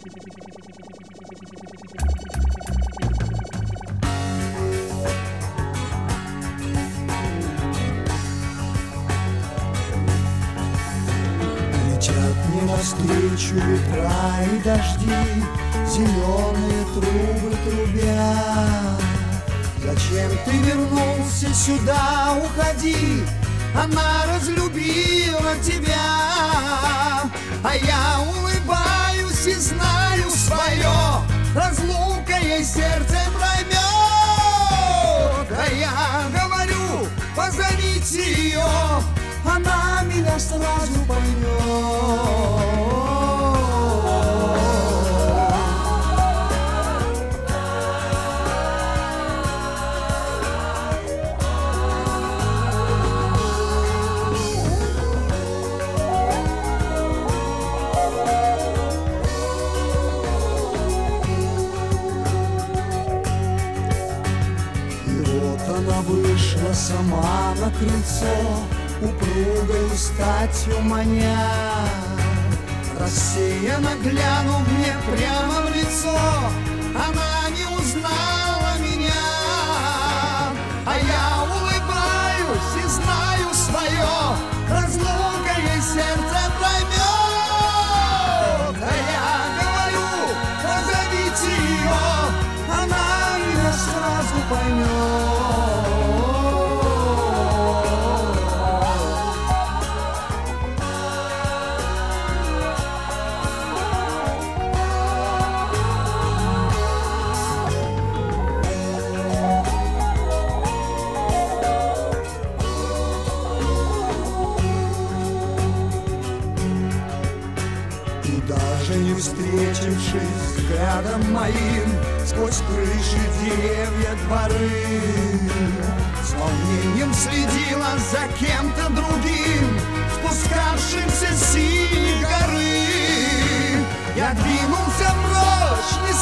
Летят мне навстречу ветра и дожди, зеленые трубы трубят. Зачем ты вернулся сюда, уходи, она разлюбила тебя. А я улыбаюсь и знаю свое, разлука ей сердце проймет. А я говорю, позовите ее, она меня сразу поймет. Она вышла сама на крыльцо, упругою статью маня. Рассеянно глянув мне прямо в лицо, она не узнала меня. А я улыбаюсь и знаю свое, разлука ей сердце проймет. А я говорю, позовите ее, она меня сразу поймет. Даже не встретившись взглядом моим, сквозь крыши, деревья, дворы, с волнением следила за кем-то другим, спускавшимся с синей горы. Я двинулся прочь, не